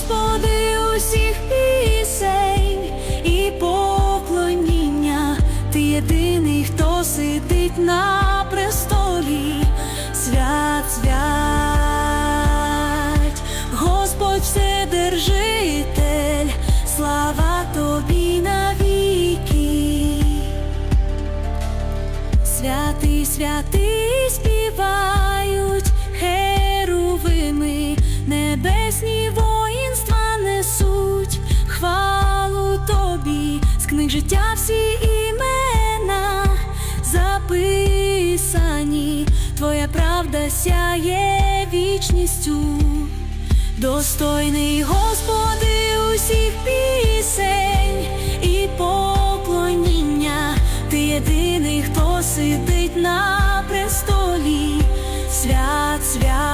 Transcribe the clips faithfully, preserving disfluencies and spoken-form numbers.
Господи, усіх пісень і поклоніння, Ти єдиний, хто сидить на престолі. Свят, свят, Господь Вседержитель, слава Тобі навіки. Святий, святий, співають херувими, небесні воїнства несуть хвалу Тобі. З книг життя всі імена записані, Твоя правда сяє вічністю. Достойний, Господи, усіх пісень і поклоніння, Ти єдиний, хто сидить на престолі. Свят,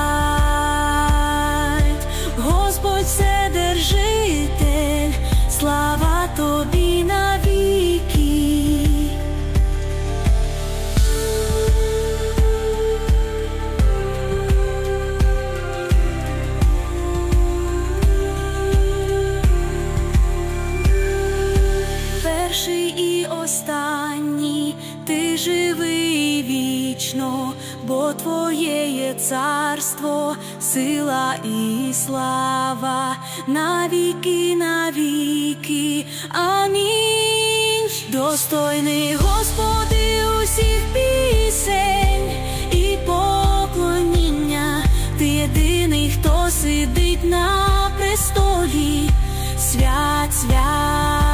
свят, Господь Вседержитель, слава Тобі навіки. Перший і останній, Ти живий вічно, бо Твоє є царство, сила і слава, навіки, навіки. Амінь. Достойний, Господи, усіх пісень і поклоніння, Ти єдиний, хто сидить на престолі. Свят, свят,